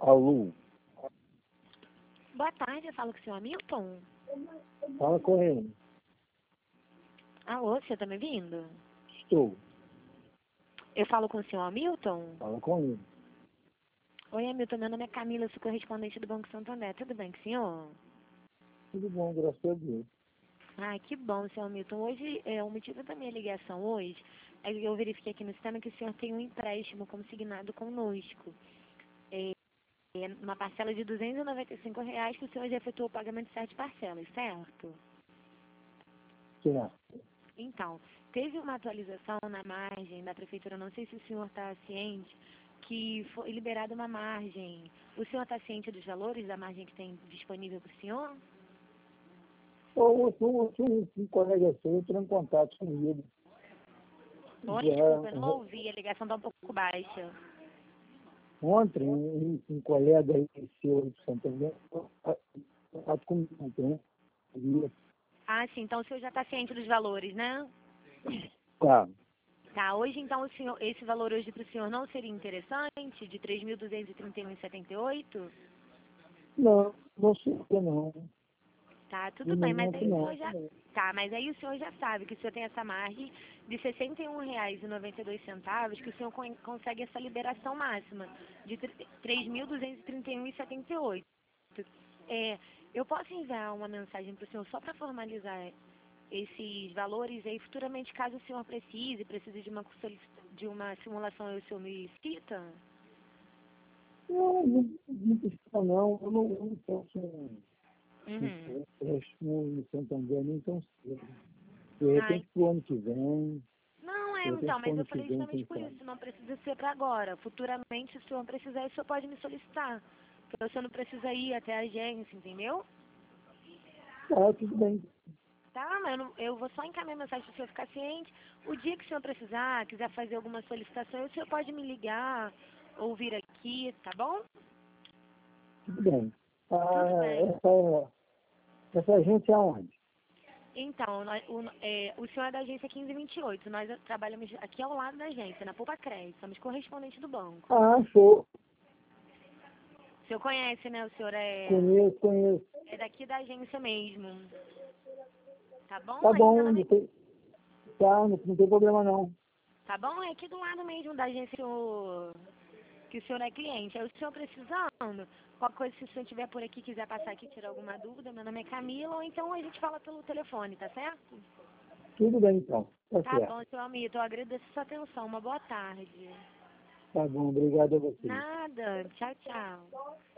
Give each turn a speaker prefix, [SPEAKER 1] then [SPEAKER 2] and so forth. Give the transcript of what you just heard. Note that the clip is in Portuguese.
[SPEAKER 1] Alô,
[SPEAKER 2] Boa tarde, eu falo com o senhor Hamilton.
[SPEAKER 1] fala com ele.
[SPEAKER 2] Alô, você tá me ouvindo?
[SPEAKER 1] Estou,
[SPEAKER 2] Eu falo com o senhor Hamilton?
[SPEAKER 1] fala com ele.
[SPEAKER 2] Oi, Hamilton, meu nome é Camila, sou correspondente do Banco Santander. Tudo bem com o senhor?
[SPEAKER 1] Tudo bom, graças a Deus.
[SPEAKER 2] Ai, que bom, senhor Hamilton. Hoje, o motivo da minha ligação hoje é que eu verifiquei aqui no sistema que o senhor tem um empréstimo consignado conosco. Uma parcela de R$ 295 que o senhor já efetuou o pagamento de 7 parcelas, certo?
[SPEAKER 1] Certo.
[SPEAKER 2] Então, teve uma atualização na margem da prefeitura, não sei se o senhor está ciente, que foi liberada uma margem. O senhor está ciente dos valores da margem que tem disponível para o senhor?
[SPEAKER 1] Um colega seu entrou em contato comigo.
[SPEAKER 2] Oi,
[SPEAKER 1] Já,
[SPEAKER 2] desculpa, eu não ouvi, a ligação está um pouco baixa.
[SPEAKER 1] ontem, um colega aí seu de Santander entrou em contato comigo, né?
[SPEAKER 2] Ah, sim, então o senhor já está ciente dos valores, né?
[SPEAKER 1] Tá.
[SPEAKER 2] Tá, hoje então esse valor hoje para o senhor não seria interessante, de 3.231,78?
[SPEAKER 1] Não sei o que não.
[SPEAKER 2] Tá, tudo
[SPEAKER 1] No
[SPEAKER 2] bem, mas
[SPEAKER 1] momento
[SPEAKER 2] aí o
[SPEAKER 1] não.
[SPEAKER 2] senhor já. Tá, mas aí o senhor já sabe que o senhor tem essa margem de R$ 61,92, que o senhor consegue essa liberação máxima de 3.231,78. Eu posso enviar uma mensagem para o senhor só para formalizar esses valores aí futuramente, caso o senhor precise de uma simulação e o senhor me cita?
[SPEAKER 1] Não precisa não. Eu não posso
[SPEAKER 2] Uhum.
[SPEAKER 1] empréstimo no Santander nem tão cedo. De
[SPEAKER 2] Ai,
[SPEAKER 1] repente, pro ano que vem,
[SPEAKER 2] não,
[SPEAKER 1] de
[SPEAKER 2] então,
[SPEAKER 1] repente, pro
[SPEAKER 2] mas eu
[SPEAKER 1] ano que
[SPEAKER 2] falei
[SPEAKER 1] vem,
[SPEAKER 2] justamente
[SPEAKER 1] quem
[SPEAKER 2] por
[SPEAKER 1] sabe.
[SPEAKER 2] isso, não precisa ser para agora. Futuramente, se o senhor precisar, o senhor pode me solicitar. Porque o senhor não precisa ir até a agência, entendeu?
[SPEAKER 1] Ah, tudo bem.
[SPEAKER 2] Tá, mas eu vou só encaminhar mensagem para o senhor ficar ciente. O dia que o senhor precisar, quiser fazer alguma solicitação, o senhor pode me ligar ou vir aqui, tá bom?
[SPEAKER 1] Tudo bem.
[SPEAKER 2] Tudo bem.
[SPEAKER 1] Essa agência é onde?
[SPEAKER 2] Então, o senhor é da agência 1528. Nós trabalhamos aqui ao lado da agência, na Poupa Crédito. Somos correspondente do banco.
[SPEAKER 1] Ah, show.
[SPEAKER 2] O senhor conhece, né? O senhor
[SPEAKER 1] Conheço.
[SPEAKER 2] é daqui da agência mesmo. Tá bom?
[SPEAKER 1] Tá
[SPEAKER 2] Aí meu
[SPEAKER 1] bom,
[SPEAKER 2] nome
[SPEAKER 1] não tem problema não.
[SPEAKER 2] tá bom? É aqui do lado mesmo da agência que o senhor é cliente. Aí o senhor precisando, qualquer coisa, se o senhor estiver por aqui, quiser passar aqui, tirar alguma dúvida, meu nome é Camila, ou então a gente fala pelo telefone, tá certo?
[SPEAKER 1] Tudo bem então. Tá
[SPEAKER 2] Tá
[SPEAKER 1] certo.
[SPEAKER 2] bom, seu amigo, eu agradeço a sua atenção. Uma boa tarde.
[SPEAKER 1] Tá bom, obrigado a você.
[SPEAKER 2] Nada. Tchau, tchau.